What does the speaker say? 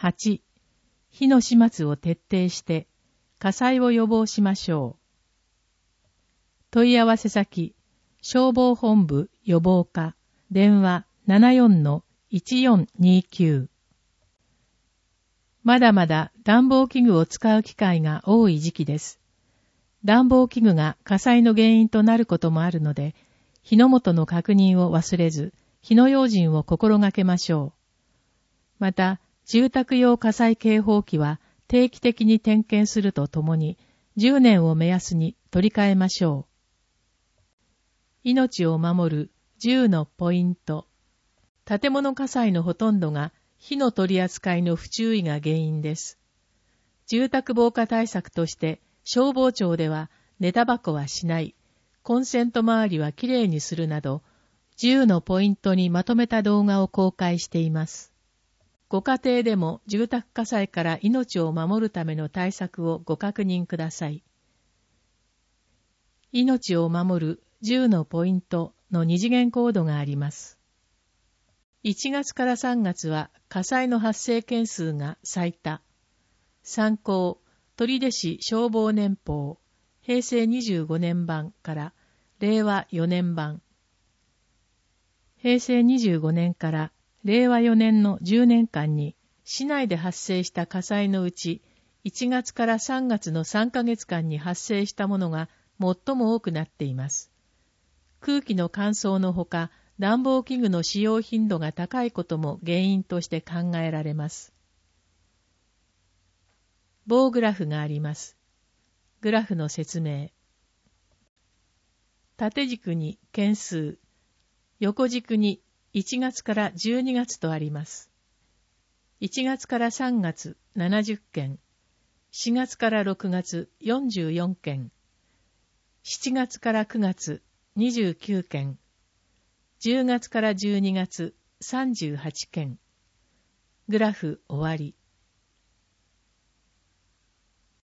8、火の始末を徹底して火災を予防しましょう。問い合わせ先、消防本部予防課、電話 74-1429。まだまだ暖房器具を使う機会が多い時期です。暖房器具が火災の原因となることもあるので、火の元の確認を忘れず、火の用心を心がけましょう。また、住宅用火災警報器は定期的に点検するとともに、10年を目安に取り替えましょう。命を守る10のポイント。建物火災のほとんどが火の取り扱いの不注意が原因です。住宅防火対策として消防庁では寝タバコはしない、コンセント周りはきれいにするなど、10のポイントにまとめた動画を公開しています。ご家庭でも住宅火災から命を守るための対策をご確認ください。命を守る10のポイントの二次元コードがあります。1月から3月は火災の発生件数が最多。参考、取手市消防年報、平成25年版から令和4年版。平成25年から令和4年の10年間に市内で発生した火災のうち1月から3月の3ヶ月間に発生したものが最も多くなっています。空気の乾燥のほか、暖房器具の使用頻度が高いことも原因として考えられます。棒グラフがあります。グラフの説明。縦軸に件数、横軸に1月から12月とあります。1月から3月70件、4月から6月44件、7月から9月29件、10月から12月38件。グラフ終わり。